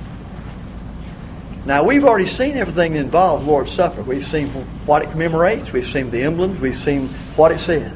Now, we've already seen everything that involves the Lord's Supper. We've seen what it commemorates. We've seen the emblems. We've seen what it says.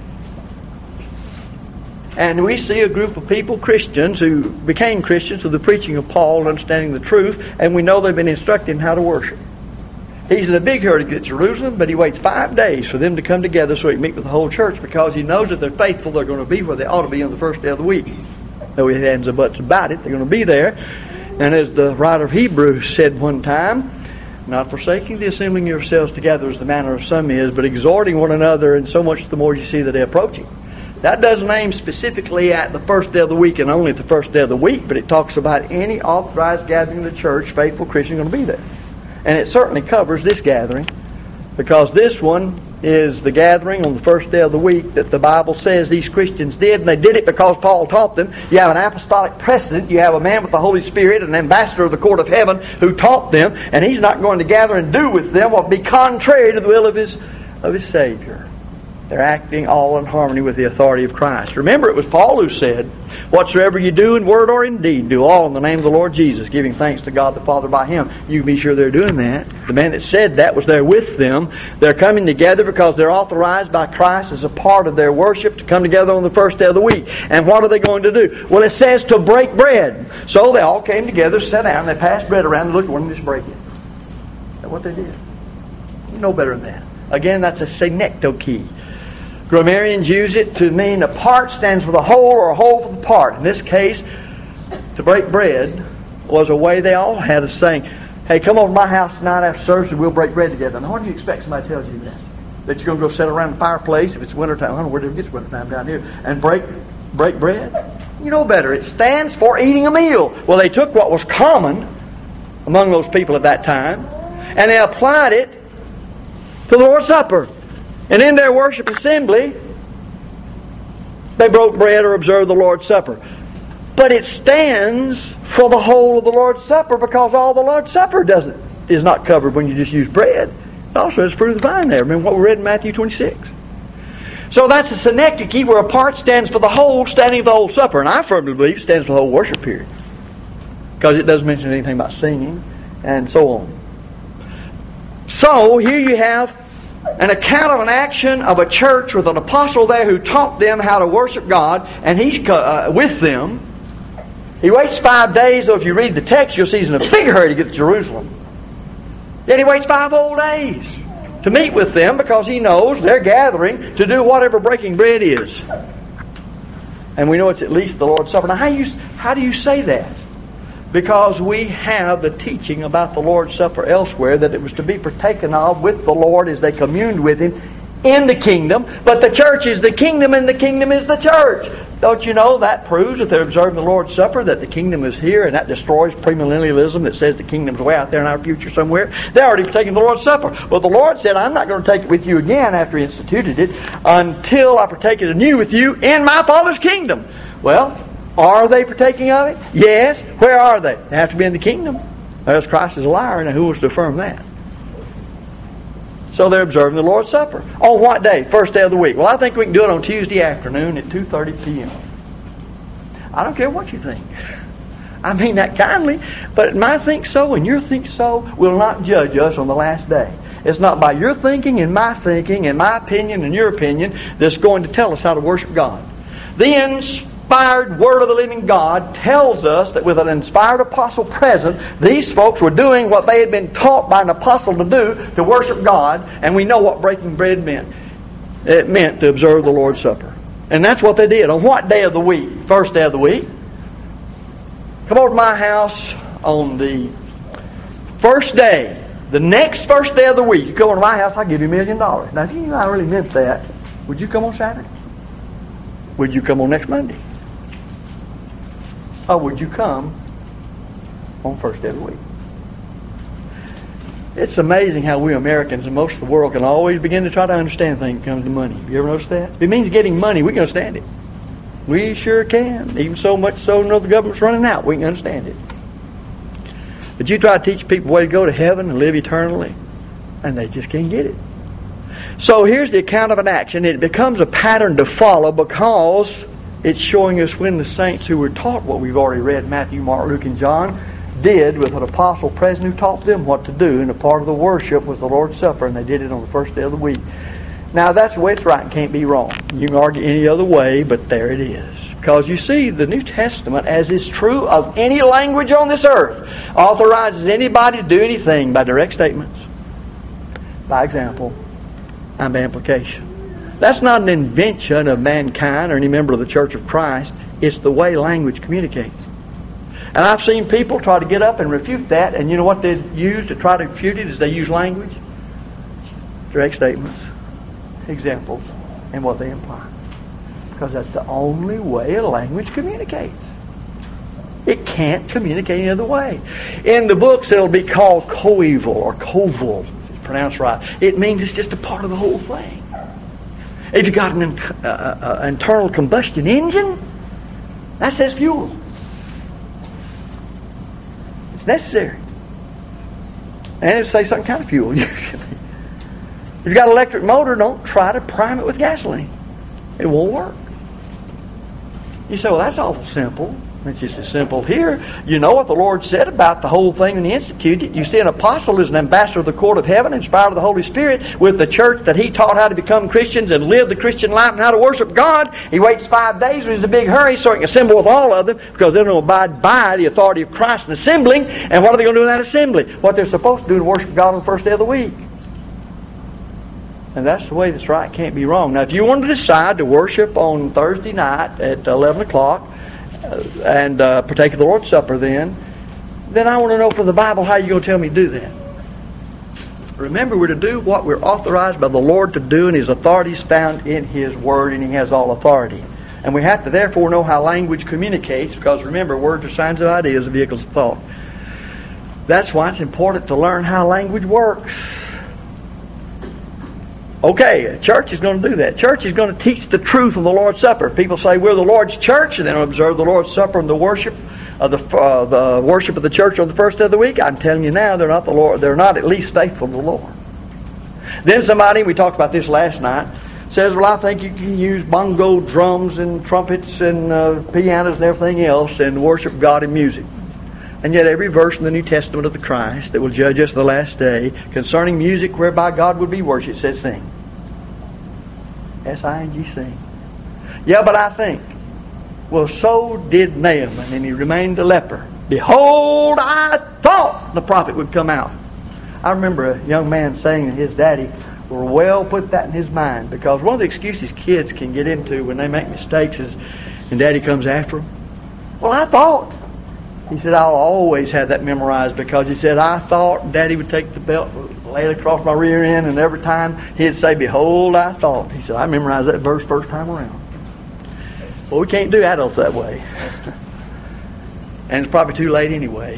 And we see a group of people, Christians, who became Christians through the preaching of Paul and understanding the truth, and we know they've been instructed in how to worship. He's in a big hurry to get to Jerusalem, but he waits 5 days for them to come together so he can meet with the whole church, because he knows that they're faithful, they're going to be where they ought to be on the first day of the week. No ifs, ands, or buts about it. They're going to be there. And as the writer of Hebrews said one time, not forsaking the assembling yourselves together as the manner of some is, but exhorting one another, and so much the more you see the day approaching. That doesn't aim specifically at the first day of the week and only at the first day of the week, but it talks about any authorized gathering of the church, faithful Christians going to be there. And it certainly covers this gathering, because this one is the gathering on the first day of the week that the Bible says these Christians did, and they did it because Paul taught them. You have an apostolic precedent. You have a man with the Holy Spirit, an ambassador of the court of heaven, who taught them, and he's not going to gather and do with them what would be contrary to the will of his Savior. They're acting all in harmony with the authority of Christ. Remember, it was Paul who said, whatsoever you do in word or in deed, do all in the name of the Lord Jesus, giving thanks to God the Father by Him. You can be sure they're doing that. The man that said that was there with them. They're coming together because they're authorized by Christ as a part of their worship to come together on the first day of the week. And what are they going to do? Well, it says to break bread. So they all came together, sat down, they passed bread around, and looked at one and just break it. That's what they did. You know better than that. Again, that's a synecdoche. Grammarians use it to mean a part stands for the whole or a whole for the part. In this case, to break bread was a way they all had of saying, hey, come over to my house tonight after service and we'll break bread together. Now, what do you expect somebody tells you that? That you're going to go sit around the fireplace if it's wintertime. I don't know where it gets wintertime down here. And break bread? You know better. It stands for eating a meal. Well, they took what was common among those people at that time and they applied it to the Lord's Supper. And in their worship assembly, they broke bread or observed the Lord's Supper. But it stands for the whole of the Lord's Supper, because all the Lord's Supper is not covered when you just use bread. It also has fruit of the vine there. Remember what we read in Matthew 26. So that's a synecdoche, where a part stands for the whole, standing for the whole supper. And I firmly believe it stands for the whole worship period, because it doesn't mention anything about singing and so on. So here you have an account of an action of a church with an apostle there who taught them how to worship God, and he's with them. He waits 5 days, though if you read the text you'll see he's in a big hurry to get to Jerusalem. Then he waits 5 whole days to meet with them, because he knows they're gathering to do whatever breaking bread is. And we know it's at least the Lord's Supper. Now how do you say that? Because we have the teaching about the Lord's Supper elsewhere, that it was to be partaken of with the Lord as they communed with Him in the kingdom. But the church is the kingdom, and the kingdom is the church. Don't you know that proves that they're observing the Lord's Supper, that the kingdom is here, and that destroys premillennialism that says the kingdom's way out there in our future somewhere? They're already taking the Lord's Supper. Well, the Lord said, I'm not going to take it with you again after He instituted it until I partake it anew with you in my Father's kingdom. Well, are they partaking of it? Yes. Where are they? They have to be in the kingdom. Else Christ is a liar, and who was to affirm that? So they're observing the Lord's Supper. On what day? First day of the week. Well, I think we can do it on Tuesday afternoon at 2:30 p.m. I don't care what you think. I mean that kindly, but my think so and your think so will not judge us on the last day. It's not by your thinking and my opinion and your opinion that's going to tell us how to worship God. The inspired Word of the living God tells us that with an inspired apostle present, these folks were doing what they had been taught by an apostle to do, to worship God, and we know what breaking bread meant. It meant to observe the Lord's Supper. And that's what they did. On what day of the week? First day of the week. Come over to my house on the first day, the next first day of the week. You come over to my house, I'll give you $1 million. Now, if you knew I really meant that, would you come on Saturday? Would you come on next Monday? Or would you come on first day of the week? It's amazing how we Americans and most of the world can always begin to try to understand things when it comes to money. Have you ever noticed that? If it means getting money, we can understand it. We sure can. Even so much so, the government's running out. We can understand it. But you try to teach people a way to go to heaven and live eternally, and they just can't get it. So here's the account of an action. It becomes a pattern to follow, because it's showing us when the saints who were taught what we've already read, Matthew, Mark, Luke, and John, did with an apostle present who taught them what to do. And a part of the worship was the Lord's Supper, and they did it on the first day of the week. Now that's the way it's right and can't be wrong. You can argue any other way, but there it is. Because you see, the New Testament, as is true of any language on this earth, authorizes anybody to do anything by direct statements, by example, and by implication. That's not an invention of mankind or any member of the Church of Christ. It's the way language communicates. And I've seen people try to get up and refute that, and you know what they use to try to refute it is they use language, direct statements, examples, and what they imply. Because that's the only way a language communicates. It can't communicate any other way. In the books it'll be called coeval or coval, it's pronounced right. It means it's just a part of the whole thing. If you've got an internal combustion engine, that says fuel. It's necessary. And it'll say some kind of fuel usually. If you've got an electric motor, don't try to prime it with gasoline. It won't work. You say, well, that's awful simple. It's just as simple here. You know what the Lord said about the whole thing when He instituted it. You see, an apostle is an ambassador of the court of heaven, inspired of the Holy Spirit, with the church that he taught how to become Christians and live the Christian life and how to worship God. He waits 5 days when he's in a big hurry so he can assemble with all of them, because they don't abide by the authority of Christ in assembling. And what are they going to do in that assembly? What they're supposed to do to worship God on the first day of the week. And that's the way that's right. Can't be wrong. Now, if you want to decide to worship on Thursday night at 11 o'clock and partake of the Lord's Supper then I want to know from the Bible how you're going to tell me to do that. Remember, we're to do what we're authorized by the Lord to do, and His authority is found in His Word, and He has all authority. And we have to therefore know how language communicates, because remember, words are signs of ideas, vehicles of thought. That's why it's important to learn how language works. Okay, church is going to do that. Church is going to teach the truth of the Lord's Supper. People say we're the Lord's church, and then observe the Lord's Supper and the worship of the worship of the church on the first day of the week. I'm telling you now, they're not the Lord. They're not at least faithful to the Lord. Then somebody, we talked about this last night, says, well, I think you can use bongo drums and trumpets and pianos and everything else and worship God in music. And yet every verse in the New Testament of the Christ that will judge us the last day concerning music whereby God would be worshipped says sing. S-I-N-G, sing. Yeah, but I think. Well, so did Naaman, and he remained a leper. Behold, I thought the prophet would come out. I remember a young man saying that his daddy will well put that in his mind, because one of the excuses kids can get into when they make mistakes is, and daddy comes after them. Well, I thought. He said, I'll always have that memorized, because he said, I thought daddy would take the belt, lay it across my rear end, and every time he'd say, behold, I thought. He said, I memorized that verse first time around. Well, we can't do adults that way. And it's probably too late anyway.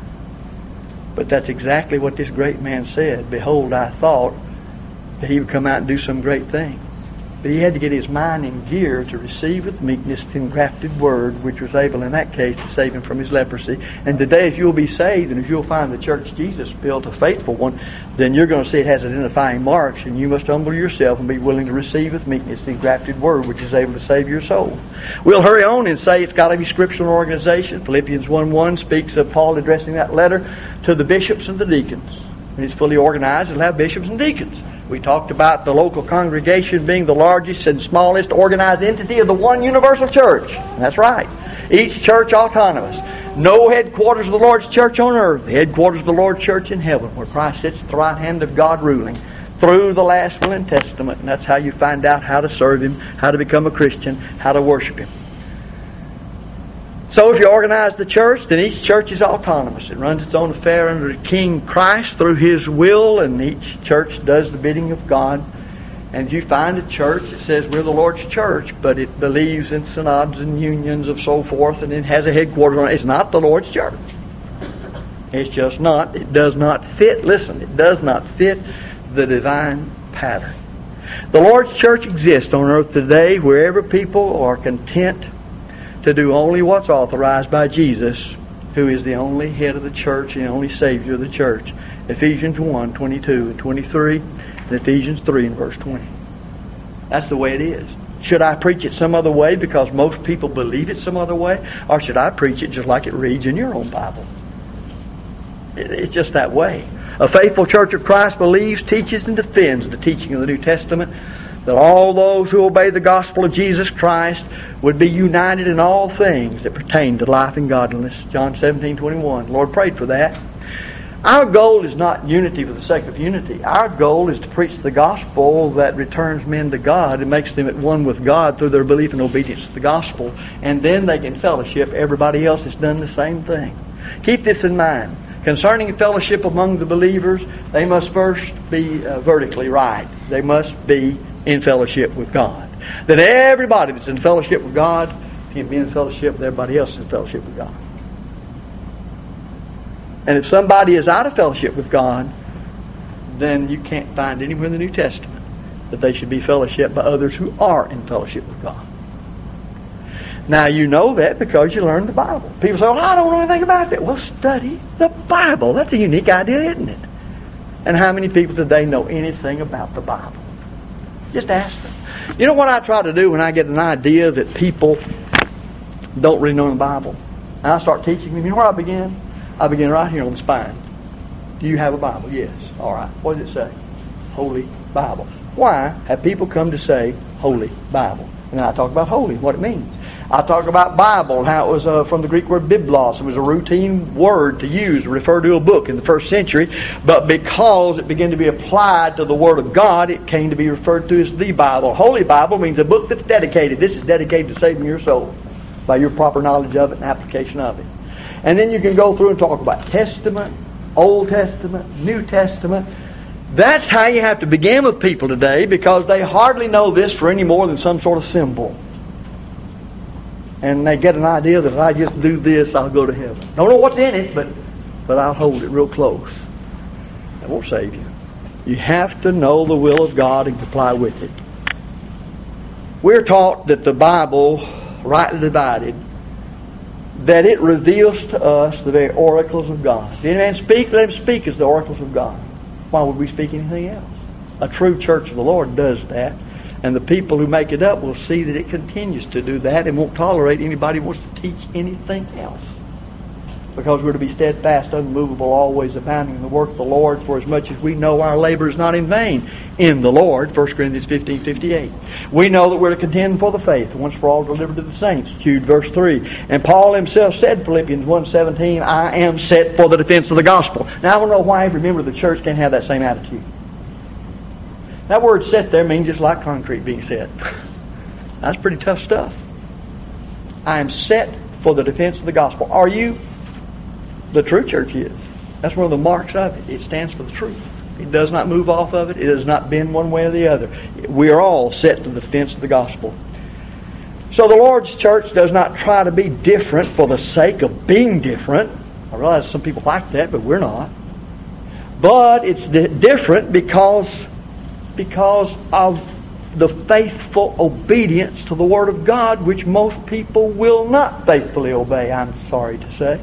But that's exactly what this great man said. Behold, I thought that he would come out and do some great thing. But he had to get his mind in gear to receive with meekness the engrafted word, which was able in that case to save him from his leprosy. And today, if you'll be saved, and if you'll find the church Jesus built a faithful one, then you're going to see it has identifying marks, and you must humble yourself and be willing to receive with meekness the engrafted word, which is able to save your soul. We'll hurry on and say it's got to be scriptural organization. Philippians 1:1 speaks of Paul addressing that letter to the bishops and the deacons. When it's fully organized, it'll have bishops and deacons. We talked about the local congregation being the largest and smallest organized entity of the one universal church. And that's right. Each church autonomous. No headquarters of the Lord's church on earth. The headquarters of the Lord's church in heaven, where Christ sits at the right hand of God ruling through the last will and testament. And that's how you find out how to serve Him, how to become a Christian, how to worship Him. So if you organize the church, then each church is autonomous. It runs its own affair under King Christ through His will, and each church does the bidding of God. And if you find a church that says we're the Lord's church, but it believes in synods and unions of so forth, and it has a headquarters on it, it's not the Lord's church. It's just not. It does not fit. Listen, it does not fit the divine pattern. The Lord's church exists on earth today wherever people are content to do only what's authorized by Jesus, who is the only head of the church and the only Savior of the church. Ephesians 1:22 and 23, and Ephesians 3 and verse 20. That's the way it is. Should I preach it some other way because most people believe it some other way? Or should I preach it just like it reads in your own Bible? It's just that way. A faithful church of Christ believes, teaches, and defends the teaching of the New Testament, that all those who obey the gospel of Jesus Christ would be united in all things that pertain to life and godliness. John 17:21. The Lord prayed for that. Our goal is not unity for the sake of unity. Our goal is to preach the gospel that returns men to God and makes them at one with God through their belief and obedience to the gospel. And then they can fellowship everybody else that's done the same thing. Keep this in mind. Concerning fellowship among the believers, they must first be vertically right. They must be in fellowship with God. Then everybody that's in fellowship with God can be in fellowship with everybody else in fellowship with God. And if somebody is out of fellowship with God, then you can't find anywhere in the New Testament that they should be fellowship by others who are in fellowship with God. Now you know that because you learned the Bible. People say, well, I don't know anything about that. Well, study the Bible. That's a unique idea, isn't it? And how many people today know anything about the Bible? Just ask them. You know what I try to do when I get an idea that people don't really know the Bible? And I start teaching them. You know where I begin? I begin right here on the spine. Do you have a Bible? Yes. All right. What does it say? Holy Bible. Why have people come to say Holy Bible? And then I talk about holy, what it means. I talk about Bible, how it was from the Greek word biblos. It was a routine word to use to refer to a book in the first century. But because it began to be applied to the Word of God, it came to be referred to as the Bible. Holy Bible means a book that's dedicated. This is dedicated to saving your soul by your proper knowledge of it and application of it. And then you can go through and talk about Testament, Old Testament, New Testament. That's how you have to begin with people today, because they hardly know this for any more than some sort of symbol. And they get an idea that if I just do this, I'll go to heaven. Don't know what's in it, but I'll hold it real close. That won't save you. You have to know the will of God and comply with it. We're taught that the Bible, rightly divided, that it reveals to us the very oracles of God. If any man speak, let him speak as the oracles of God. Why would we speak anything else? A true church of the Lord does that. And the people who make it up will see that it continues to do that and won't tolerate anybody who wants to teach anything else. Because we're to be steadfast, unmovable, always abounding in the work of the Lord, for as much as we know our labor is not in vain in the Lord. 1 Corinthians 15:58. We know that we're to contend for the faith, once for all delivered to the saints. Jude verse 3. And Paul himself said, Philippians 1:17, I am set for the defense of the gospel. Now I don't know why every member of the church can't have that same attitude. That word set there means just like concrete being set. That's pretty tough stuff. I am set for the defense of the gospel. Are you? The true church is. That's one of the marks of it. It stands for the truth. It does not move off of it. It does not bend one way or the other. We are all set to the defense of the gospel. So the Lord's church does not try to be different for the sake of being different. I realize some people like that, but we're not. But it's different because of the faithful obedience to the Word of God, which most people will not faithfully obey, I'm sorry to say.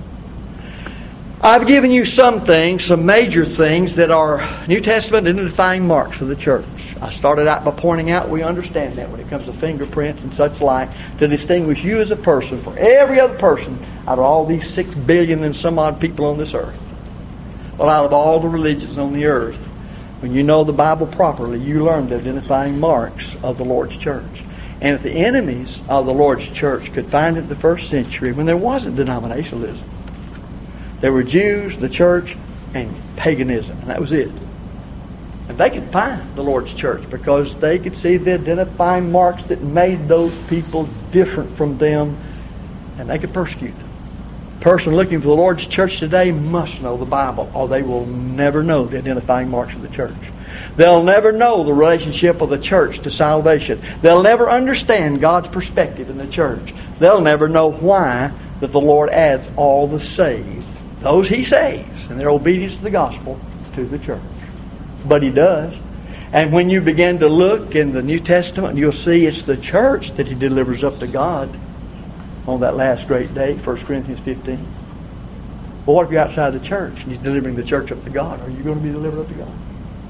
I've given you some things, some major things that are New Testament identifying marks of the church. I started out by pointing out we understand that when it comes to fingerprints and such like, to distinguish you as a person from every other person out of all these 6 billion and some odd people on this earth. Well, out of all the religions on the earth, when you know the Bible properly, you learn the identifying marks of the Lord's church. And if the enemies of the Lord's church could find it in the first century, when there wasn't denominationalism, there were Jews, the church, and paganism. And that was it. And they could find the Lord's church because they could see the identifying marks that made those people different from them, and they could persecute them. A person looking for the Lord's church today must know the Bible, or they will never know the identifying marks of the church. They'll never know the relationship of the church to salvation. They'll never understand God's perspective in the church. They'll never know why that the Lord adds all the saved, those He saves, and their obedience to the gospel, to the church. But He does. And when you begin to look in the New Testament, you'll see it's the church that He delivers up to God on that last great day, 1 Corinthians 15. Well, what if you're outside the church and He's delivering the church up to God? Are you going to be delivered up to God?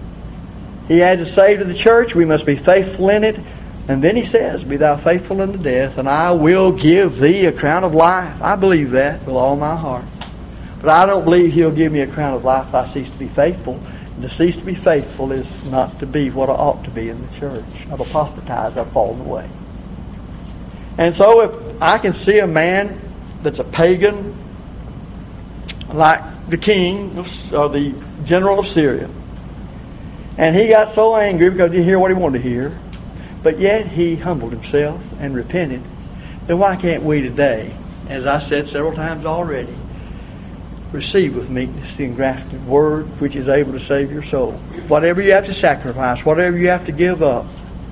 He adds a save to the church. We must be faithful in it. And then He says, be thou faithful unto death, and I will give thee a crown of life. I believe that with all my heart. But I don't believe He'll give me a crown of life if I cease to be faithful. And to cease to be faithful is not to be what I ought to be in the church. I've apostatized. I've fallen away. And so if I can see a man that's a pagan, like the king or the general of Syria, and he got so angry because he didn't hear what he wanted to hear, but yet he humbled himself and repented, then why can't we today, as I said several times already, receive with meekness the engrafted word which is able to save your soul? Whatever you have to sacrifice, whatever you have to give up,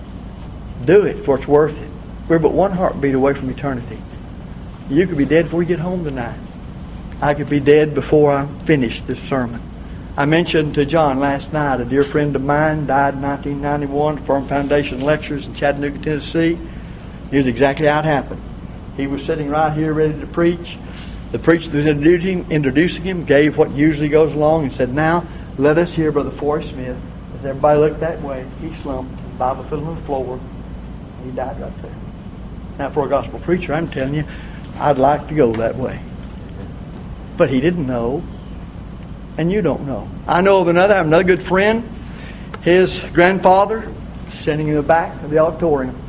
do it, for it's worth it. We're but one heartbeat away from eternity. You could be dead before you get home tonight. I could be dead before I finish this sermon. I mentioned to John last night, a dear friend of mine died in 1991, Firm Foundation Lectures in Chattanooga, Tennessee. Here's exactly how it happened. He was sitting right here ready to preach. The preacher that was introducing him gave what usually goes along and said, now let us hear Brother Forrest Smith. As everybody looked that way, he slumped, the Bible fell on the floor, and he died right there. Now for a gospel preacher, I'm telling you, I'd like to go that way. But he didn't know, and you don't know. I know of another, I have another good friend. His grandfather, sitting in the back of the auditorium,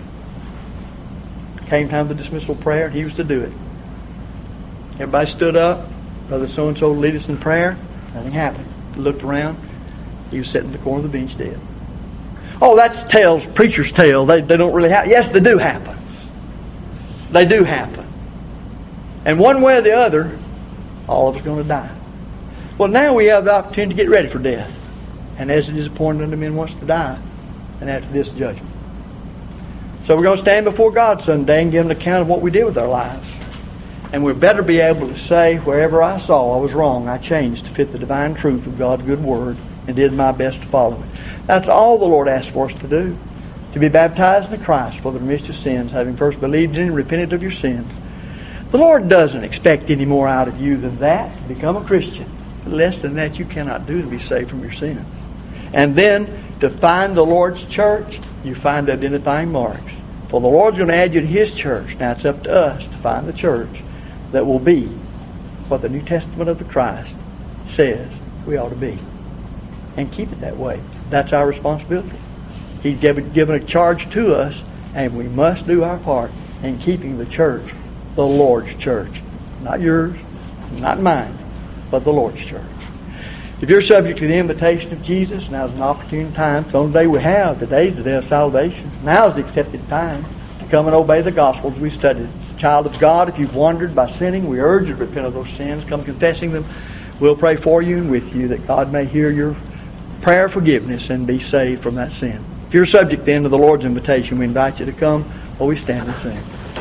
came time for the dismissal prayer, and he was to do it. Everybody stood up. Brother so-and-so lead us in prayer. Nothing happened. He looked around. He was sitting in the corner of the bench dead. Oh, that's tales, preacher's tale. They don't really happen. Yes, they do happen. They do happen. And one way or the other, all of us are going to die. Well, now we have the opportunity to get ready for death. And as it is appointed unto men once to die, and after this judgment. So we're going to stand before God someday and give an account of what we did with our lives. And we better be able to say, wherever I saw I was wrong, I changed to fit the divine truth of God's good word. and did my best to follow it. That's all the Lord asks for us to do. To be baptized into Christ for the remission of sins, having first believed in and repented of your sins. The Lord doesn't expect any more out of you than that, to become a Christian. Less than that you cannot do to be saved from your sins. And then, to find the Lord's church, you find the identifying marks. For the Lord's going to add you to His church. Now it's up to us to find the church that will be what the New Testament of the Christ says we ought to be. And keep it that way. That's our responsibility. He's given a charge to us, and we must do our part in keeping the church the Lord's church. Not yours, not mine, but the Lord's church. If you're subject to the invitation of Jesus, now's an opportune time. It's the only day we have. Today's the day of salvation. Now's the accepted time to come and obey the gospel as we studied. Child of God, if you've wandered by sinning, we urge you to repent of those sins. Come confessing them. We'll pray for you and with you that God may hear your prayer of forgiveness and be saved from that sin. If you're subject then to the Lord's invitation, we invite you to come while we stand and sing.